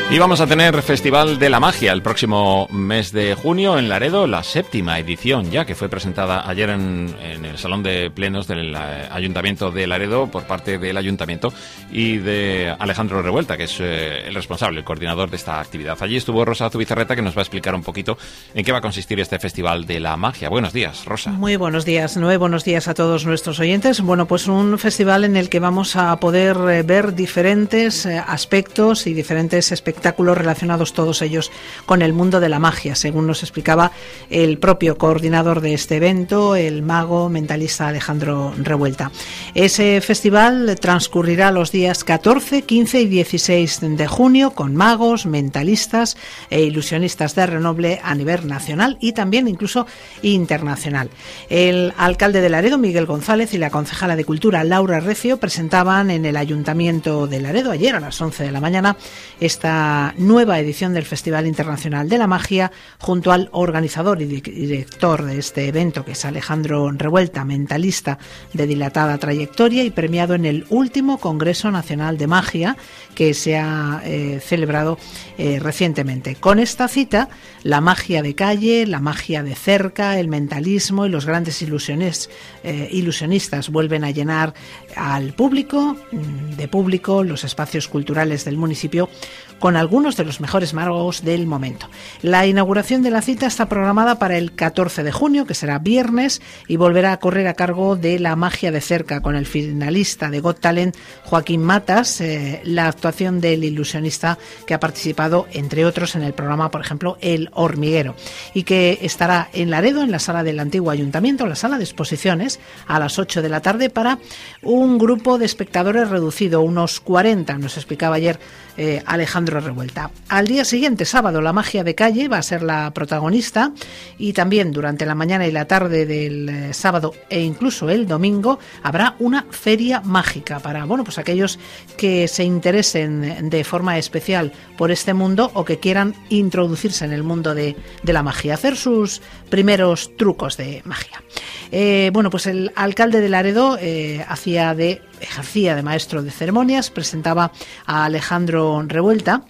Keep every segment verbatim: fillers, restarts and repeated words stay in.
Y vamos a tener Festival de la Magia el próximo mes de junio en Laredo, la séptima edición ya, que fue presentada ayer en, en el Salón de Plenos del Ayuntamiento de Laredo por parte del Ayuntamiento y de Alejandro Revuelta, que es eh, el responsable, el coordinador de esta actividad. Allí estuvo Rosa Zubizarreta, que nos va a explicar un poquito en qué va a consistir este Festival de la Magia. Buenos días, Rosa. Muy buenos días, Noé. Buenos días a todos nuestros oyentes. Bueno, pues un festival en el que vamos a poder eh, ver diferentes eh, aspectos y diferentes espectáculos relacionados todos ellos con el mundo de la magia, según nos explicaba el propio coordinador de este evento, el mago mentalista Alejandro Revuelta. Ese festival transcurrirá los días catorce, quince y dieciséis de junio con magos, mentalistas e ilusionistas de renombre a nivel nacional y también incluso internacional. El alcalde de Laredo, Miguel González, y la concejala de Cultura, Laura Recio, presentaban en el Ayuntamiento de Laredo ayer a las once de la mañana esta nueva edición del Festival Internacional de la Magia junto al organizador y director de este evento, que es Alejandro Revuelta, mentalista de dilatada trayectoria y premiado en el último Congreso Nacional de Magia que se ha eh, celebrado eh, recientemente. Con esta cita, la magia de calle, la magia de cerca, el mentalismo y los grandes ilusiones, eh, ilusionistas vuelven a llenar al público, de público, los espacios culturales del municipio con algunos de los mejores magos del momento. La inauguración de la cita está programada para el catorce de junio, que será viernes, y volverá a correr a cargo de la magia de cerca con el finalista de Got Talent, Joaquín Matas, eh, la actuación del ilusionista que ha participado, entre otros, en el programa, por ejemplo, El Hormiguero, y que estará en Laredo, en la sala del antiguo ayuntamiento, la sala de exposiciones, a las ocho de la tarde para un grupo de espectadores reducido, unos cuarenta, nos explicaba ayer eh, Alejandro Revuelta. Al día siguiente, sábado, la magia de calle va a ser la protagonista, y también durante la mañana y la tarde del eh, sábado e incluso el domingo habrá una feria mágica para, bueno, pues aquellos que se interesen de forma especial por este mundo o que quieran introducirse en el mundo de, de la magia, hacer sus primeros trucos de magia. Eh, bueno, pues el alcalde de Laredo eh, hacía de ejercía de maestro de ceremonias, presentaba a Alejandro Revuelta.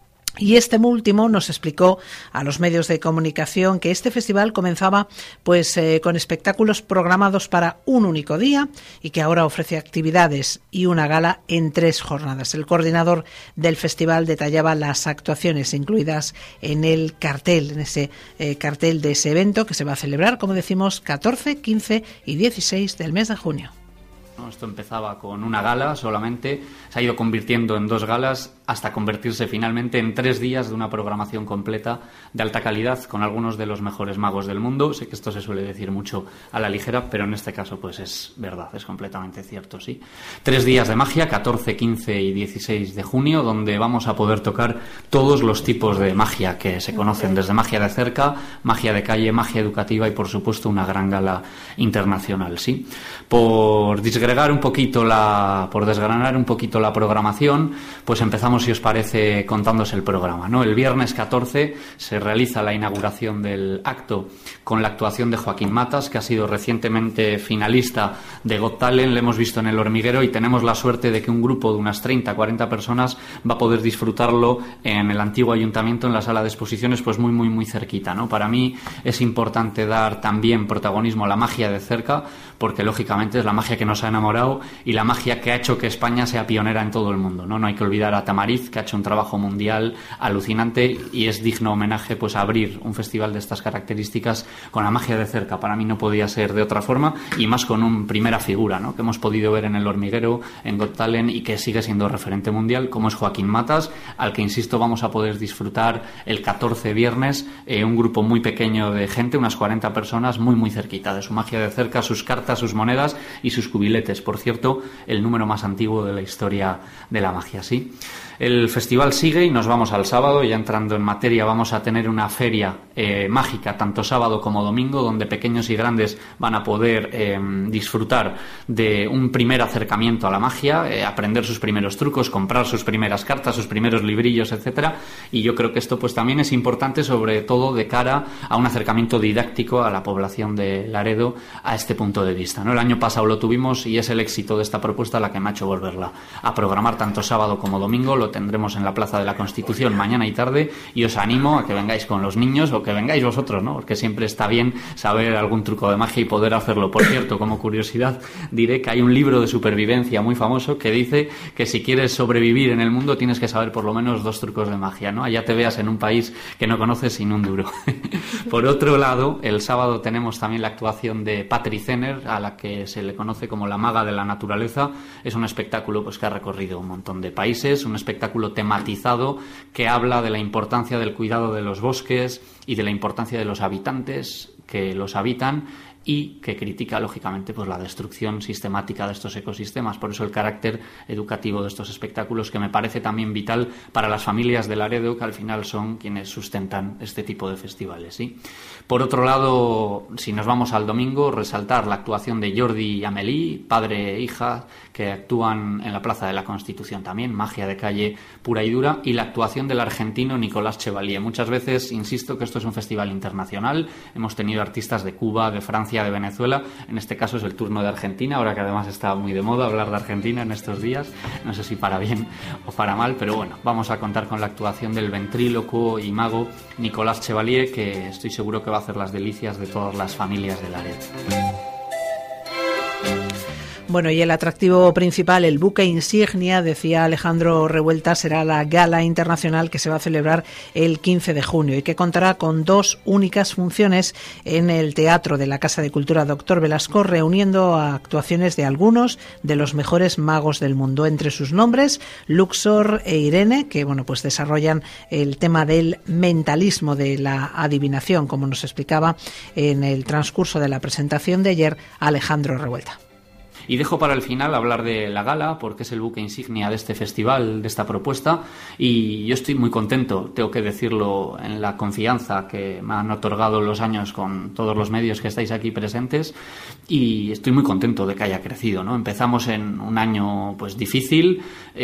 Y este último nos explicó a los medios de comunicación que este festival comenzaba pues eh, con espectáculos programados para un único día y que ahora ofrece actividades y una gala en tres jornadas. El coordinador del festival detallaba las actuaciones incluidas en el cartel, en ese eh, cartel de ese evento que se va a celebrar, como decimos, catorce, quince y dieciséis del mes de junio. Esto empezaba con una gala solamente, se ha ido convirtiendo en dos galas hasta convertirse finalmente en tres días de una programación completa de alta calidad con algunos de los mejores magos del mundo. Sé que esto se suele decir mucho a la ligera, pero en este caso pues es verdad, es completamente cierto, sí. Tres días de magia, catorce, quince y dieciséis de junio, donde vamos a poder tocar todos los tipos de magia que se conocen, desde magia de cerca, magia de calle, magia educativa y por supuesto una gran gala internacional, sí. Por disgregar un poquito la, por desgranar un poquito la programación, pues empezamos, si os parece, contándose el programa, ¿no? El viernes catorce se realiza la inauguración del acto con la actuación de Joaquín Matas, que ha sido recientemente finalista de Got Talent, le hemos visto en El Hormiguero y tenemos la suerte de que un grupo de unas treinta, cuarenta personas va a poder disfrutarlo en el antiguo ayuntamiento, en la sala de exposiciones, pues muy, muy, muy cerquita, ¿no? Para mí es importante dar también protagonismo a la magia de cerca, porque lógicamente es la magia que nos ha enamorado y la magia que ha hecho que España sea pionera en todo el mundo, ¿no? No hay que olvidar a Tamariz, que ha hecho un trabajo mundial alucinante y es digno homenaje pues abrir un festival de estas características con la magia de cerca. Para mí no podía ser de otra forma y más con un primera figura, ¿no? Que hemos podido ver en El Hormiguero, en Got Talent y que sigue siendo referente mundial, como es Joaquín Matas, al que, insisto, vamos a poder disfrutar el catorce viernes, eh, un grupo muy pequeño de gente, unas cuarenta personas, muy muy cerquita de su magia de cerca, sus cartas, sus monedas y sus cubiletes. Por cierto, el número más antiguo de la historia de la magia, ¿sí? El festival sigue y nos vamos al sábado, ya entrando en materia, vamos a tener una feria eh, mágica, tanto sábado como domingo, donde pequeños y grandes van a poder eh, disfrutar de un primer acercamiento a la magia, eh, aprender sus primeros trucos, comprar sus primeras cartas, sus primeros librillos, etcétera. Y yo creo que esto pues también es importante, sobre todo de cara a un acercamiento didáctico a la población de Laredo a este punto de vista, ¿no? El año pasado lo tuvimos y y es el éxito de esta propuesta la que me ha hecho volverla a programar tanto sábado como domingo. Lo tendremos en la Plaza de la Constitución mañana y tarde, y os animo a que vengáis con los niños o que vengáis vosotros, ¿no? Porque siempre está bien saber algún truco de magia y poder hacerlo. Por cierto, como curiosidad, diré que hay un libro de supervivencia muy famoso que dice que si quieres sobrevivir en el mundo tienes que saber por lo menos dos trucos de magia, ¿no? Allá te veas en un país que no conoces sin un duro. Por otro lado, el sábado tenemos también la actuación de Patri Zener, a la que se le conoce como la maga de la naturaleza. Es un espectáculo pues que ha recorrido un montón de países, un espectáculo tematizado que habla de la importancia del cuidado de los bosques y de la importancia de los habitantes que los habitan, y que critica, lógicamente, pues la destrucción sistemática de estos ecosistemas. Por eso el carácter educativo de estos espectáculos, que me parece también vital para las familias de Laredo, que al final son quienes sustentan este tipo de festivales, ¿sí? Por otro lado, si nos vamos al domingo, resaltar la actuación de Jordi y Amélie, padre e hija, que actúan en la Plaza de la Constitución también, magia de calle pura y dura, y la actuación del argentino Nicolás Chevalier. Muchas veces insisto que esto es un festival internacional, hemos tenido artistas de Cuba, de Francia, de Venezuela, en este caso es el turno de Argentina, ahora que además está muy de moda hablar de Argentina en estos días, no sé si para bien o para mal, pero bueno, vamos a contar con la actuación del ventrílocuo y mago Nicolás Chevalier, que estoy seguro que va a hacer las delicias de todas las familias de Laredo. Bueno, y el atractivo principal, el buque insignia, decía Alejandro Revuelta, será la Gala Internacional que se va a celebrar el quince de junio y que contará con dos únicas funciones en el Teatro de la Casa de Cultura Doctor Velasco, reuniendo a actuaciones de algunos de los mejores magos del mundo. Entre sus nombres, Luxor e Irene, que bueno, pues desarrollan el tema del mentalismo, de la adivinación, como nos explicaba en el transcurso de la presentación de ayer Alejandro Revuelta. Y dejo para el final hablar de la gala, porque es el buque insignia de este festival, de esta propuesta, y yo estoy muy contento, tengo que decirlo, en la confianza que me han otorgado los años con todos los medios que estáis aquí presentes, y estoy muy contento de que haya crecido, ¿no? Empezamos en un año pues difícil,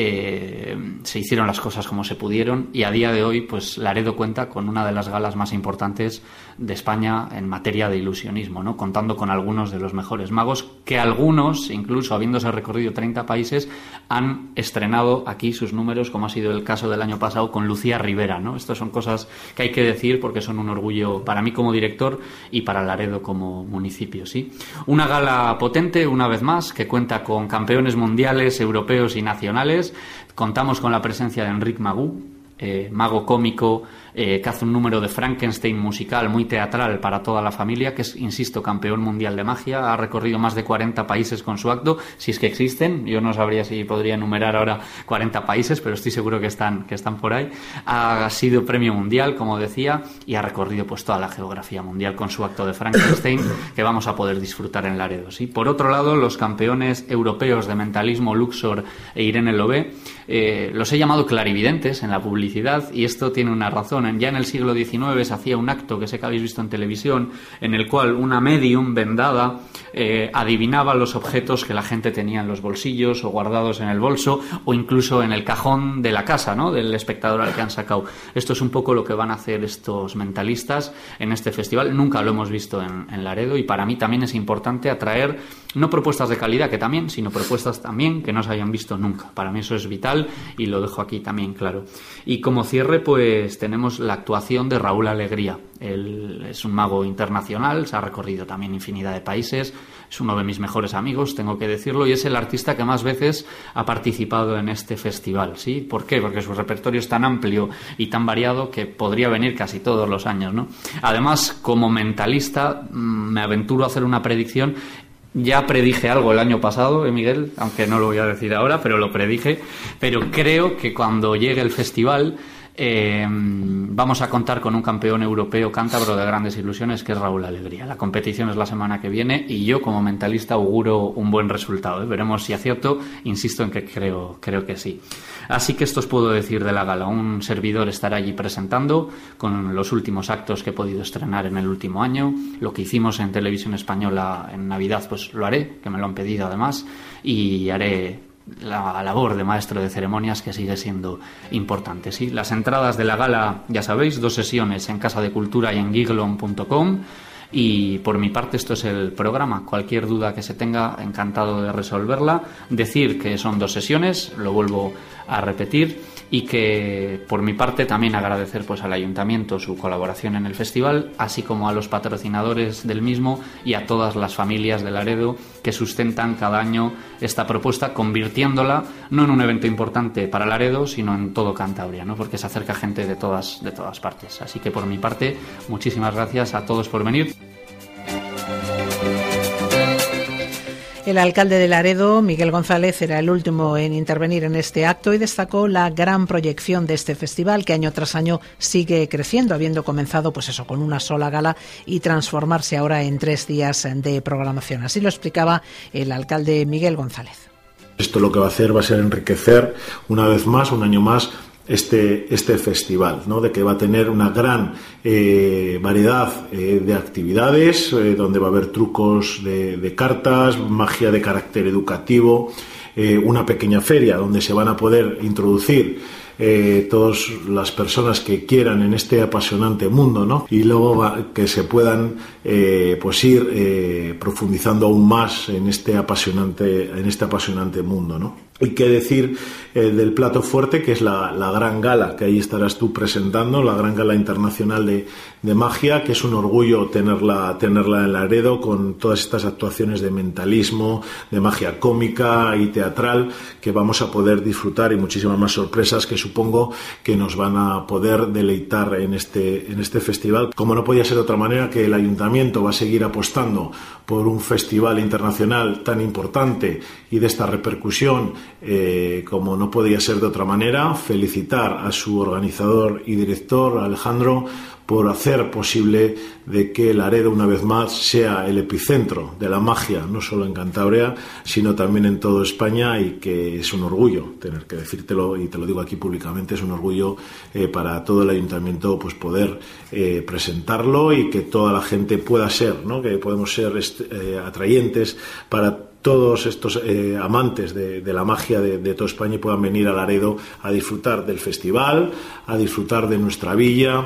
eh, se hicieron las cosas como se pudieron, y a día de hoy pues Laredo cuenta con una de las galas más importantes de España en materia de ilusionismo, ¿no? Contando con algunos de los mejores magos, que algunos, incluso habiéndose recorrido treinta países, han estrenado aquí sus números, como ha sido el caso del año pasado con Lucía Rivera, ¿no? Estas son cosas que hay que decir porque son un orgullo para mí como director y para Laredo como municipio, ¿sí? Una gala potente, una vez más, que cuenta con campeones mundiales, europeos y nacionales. Contamos con la presencia de Enric Magú, eh, mago cómico, Eh, que hace un número de Frankenstein musical muy teatral para toda la familia, que es, insisto, campeón mundial de magia, ha recorrido más de cuarenta países con su acto, si es que existen, yo no sabría si podría enumerar ahora cuarenta países, pero estoy seguro que están, que están por ahí. Ha sido premio mundial, como decía, y ha recorrido pues toda la geografía mundial con su acto de Frankenstein, que vamos a poder disfrutar en Laredo, ¿sí? Por otro lado, los campeones europeos de mentalismo Luxor e Irene Lobé, eh, los he llamado clarividentes en la publicidad, y esto tiene una razón. Ya en el siglo diecinueve se hacía un acto que sé que habéis visto en televisión, en el cual una medium vendada eh, adivinaba los objetos que la gente tenía en los bolsillos o guardados en el bolso o incluso en el cajón de la casa, ¿no?, del espectador al que han sacado. Esto es un poco lo que van a hacer estos mentalistas en este festival. Nunca lo hemos visto en, en Laredo, y para mí también es importante atraer no propuestas de calidad, que también, sino propuestas también que no se hayan visto nunca. Para mí eso es vital y lo dejo aquí también claro. Y como cierre, pues tenemos la actuación de Raúl Alegría. Él es un mago internacional, se ha recorrido también infinidad de países, es uno de mis mejores amigos, tengo que decirlo, y es el artista que más veces ha participado en este festival, ¿sí? ¿Por qué? Porque su repertorio es tan amplio y tan variado que podría venir casi todos los años, ¿no? Además, como mentalista, me aventuro a hacer una predicción. Ya predije algo el año pasado, ¿eh, Miguel? Aunque no lo voy a decir ahora, pero lo predije. Pero creo que cuando llegue el festival eh, vamos a contar con un campeón europeo cántabro de grandes ilusiones, que es Raúl Alegría. La competición es la semana que viene y yo, como mentalista, auguro un buen resultado, ¿eh? Veremos si acierto. Insisto en que creo, creo que sí. Así que esto os puedo decir de la gala. Un servidor estará allí presentando con los últimos actos que he podido estrenar en el último año. Lo que hicimos en Televisión Española en Navidad, pues lo haré, que me lo han pedido además, y haré la labor de maestro de ceremonias, que sigue siendo importante, ¿sí? Las entradas de la gala, ya sabéis, dos sesiones en Casa de Cultura y en giglon punto com. Y por mi parte esto es el programa. Cualquier duda que se tenga, encantado de resolverla. Decir que son dos sesiones, lo vuelvo a repetir, y que por mi parte también agradecer pues al Ayuntamiento su colaboración en el festival, así como a los patrocinadores del mismo y a todas las familias de Laredo que sustentan cada año esta propuesta, convirtiéndola no en un evento importante para Laredo, sino en todo Cantabria, ¿no? Porque se acerca gente de todas, de todas partes. Así que por mi parte, muchísimas gracias a todos por venir. El alcalde de Laredo, Miguel González, era el último en intervenir en este acto y destacó la gran proyección de este festival, que año tras año sigue creciendo, habiendo comenzado pues eso, con una sola gala y transformarse ahora en tres días de programación. Así lo explicaba el alcalde Miguel González. Esto lo que va a hacer va a ser enriquecer una vez más, un año más, este, este festival, ¿no? De que va a tener una gran eh, variedad eh, de actividades, eh, donde va a haber trucos de, de cartas, magia de carácter educativo, eh, una pequeña feria donde se van a poder introducir eh, todas las personas que quieran en este apasionante mundo, ¿no? Y luego va, que se puedan eh, pues ir eh, profundizando aún más en este apasionante, en este apasionante mundo, ¿no? Y qué decir eh, del plato fuerte, que es la, la gran gala, que ahí estarás tú presentando, la gran gala internacional de, de magia, que es un orgullo tenerla, tenerla en Laredo, con todas estas actuaciones de mentalismo, de magia cómica y teatral, que vamos a poder disfrutar, y muchísimas más sorpresas que supongo que nos van a poder deleitar en este, en este festival. Como no podía ser de otra manera, que el Ayuntamiento va a seguir apostando por un festival internacional tan importante y de esta repercusión, Eh, como no podía ser de otra manera, felicitar a su organizador y director, Alejandro, por hacer posible de que Laredo una vez más sea el epicentro de la magia, no solo en Cantabria, sino también en toda España, y que es un orgullo tener que decírtelo, y te lo digo aquí públicamente, es un orgullo eh, para todo el Ayuntamiento pues poder eh, presentarlo, y que toda la gente pueda ser, ¿no? Que podemos ser eh, atrayentes para todos estos eh, amantes de, de la magia de, de toda España, y puedan venir a Laredo a disfrutar del festival, a disfrutar de nuestra villa.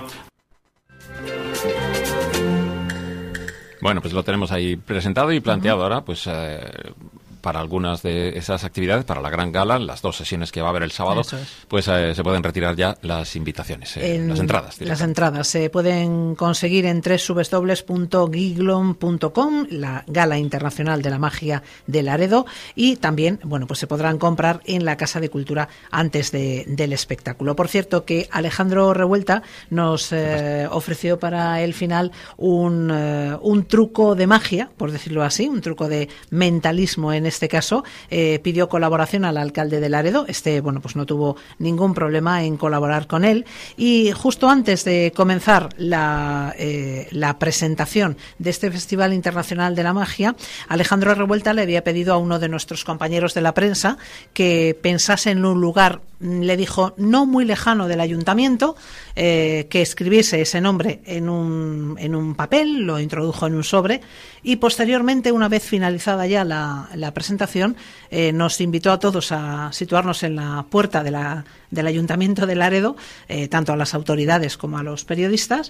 Bueno, pues lo tenemos ahí presentado y planteado. Uh-huh. Ahora, pues eh, para algunas de esas actividades, para la gran gala, las dos sesiones que va a haber el sábado, es. pues eh, se pueden retirar ya las invitaciones, eh, las entradas. Las entradas se pueden conseguir en doble u doble u doble u punto giglon punto com, la Gala Internacional de la Magia de Laredo, y también, bueno, pues se podrán comprar en la Casa de Cultura antes de, del espectáculo. Por cierto, que Alejandro Revuelta nos eh, ofreció para el final un, eh, un truco de magia, por decirlo así, un truco de mentalismo en este caso. Eh, pidió colaboración al alcalde de Laredo. Este, bueno, pues no tuvo ningún problema en colaborar con él, y justo antes de comenzar la, eh, la presentación de este Festival Internacional de la Magia, Alejandro Revuelta le había pedido a uno de nuestros compañeros de la prensa que pensase en un lugar, le dijo, no muy lejano del Ayuntamiento, eh, que escribiese ese nombre en un, en un papel, lo introdujo en un sobre, y posteriormente, una vez finalizada ya la, la presentación, eh, nos invitó a todos a situarnos en la puerta de la, del Ayuntamiento de Laredo, eh, tanto a las autoridades como a los periodistas,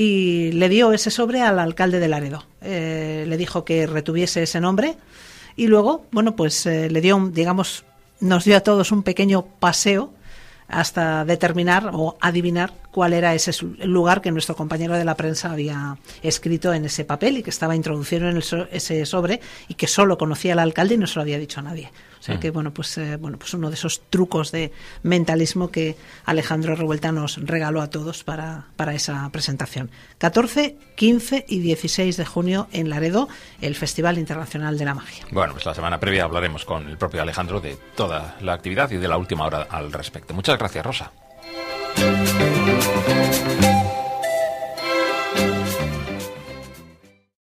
y le dio ese sobre al alcalde de Laredo. Eh, le dijo que retuviese ese nombre, y luego, bueno, pues eh, le dio, un, digamos, nos dio a todos un pequeño paseo hasta determinar o adivinar cuál era ese lugar que nuestro compañero de la prensa había escrito en ese papel y que estaba introducido en el so- ese sobre, y que solo conocía el alcalde y no se lo había dicho a nadie. O sea que, bueno, pues eh, bueno, pues uno de esos trucos de mentalismo que Alejandro Revuelta nos regaló a todos para, para esa presentación. catorce, quince y dieciséis de junio en Laredo, el Festival Internacional de la Magia. Bueno, pues la semana previa hablaremos con el propio Alejandro de toda la actividad y de la última hora al respecto. Muchas gracias, Rosa.